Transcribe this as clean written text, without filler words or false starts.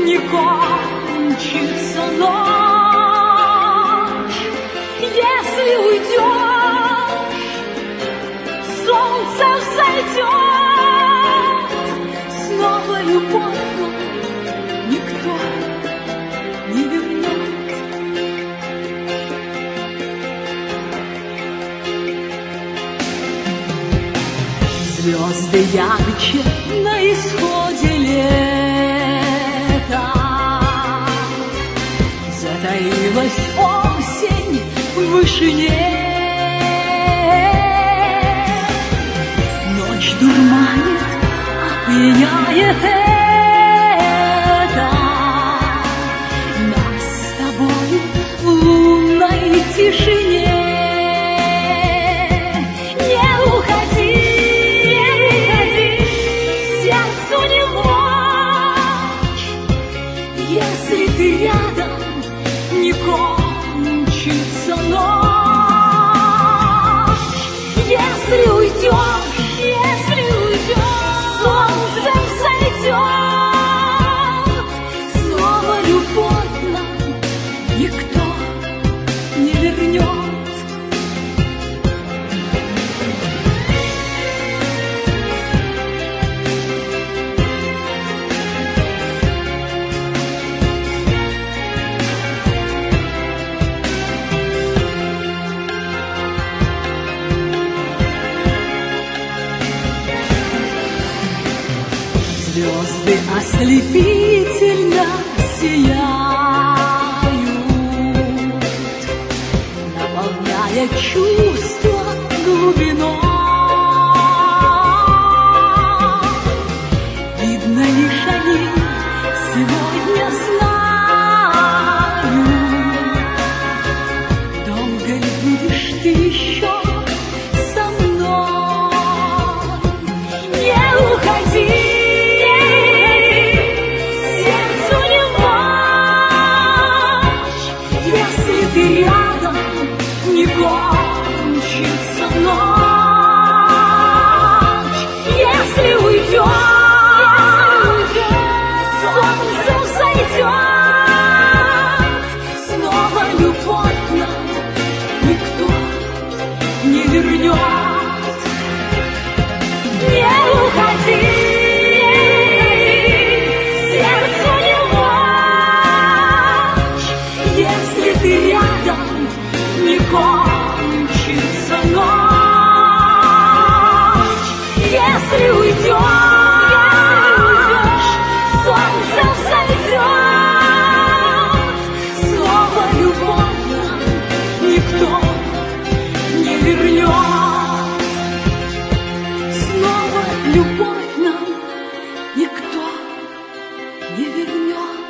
не кончится ночь. Если уйдешь, солнце взойдет, снова любовь нам никто не вернет. Звезды ярче на исходе лета, затаилась осень в вышине. Ночь дурманит, опьяняет это нас с тобою в лунной тишине. Если ты рядом, не кончится ночь. Если уйдешь, солнце взойдет, снова любовь нам никто не вернет. Звезды ослепительно сияют, наполняя чувства глубиной. Видно лишь они сегодня знают, долго ли будешь ты еще со мной. Не уходи, ты рядом, не кончится ночь. Если уйдешь, солнце взойдет, снова любовь нам никто не вернет. Не уходи, сердцу не мочь, если ты рядом, не кончится ночь. Если уйдешь, солнце взойдет, снова любовь нам никто не вернет. Снова любовь нам никто не вернет.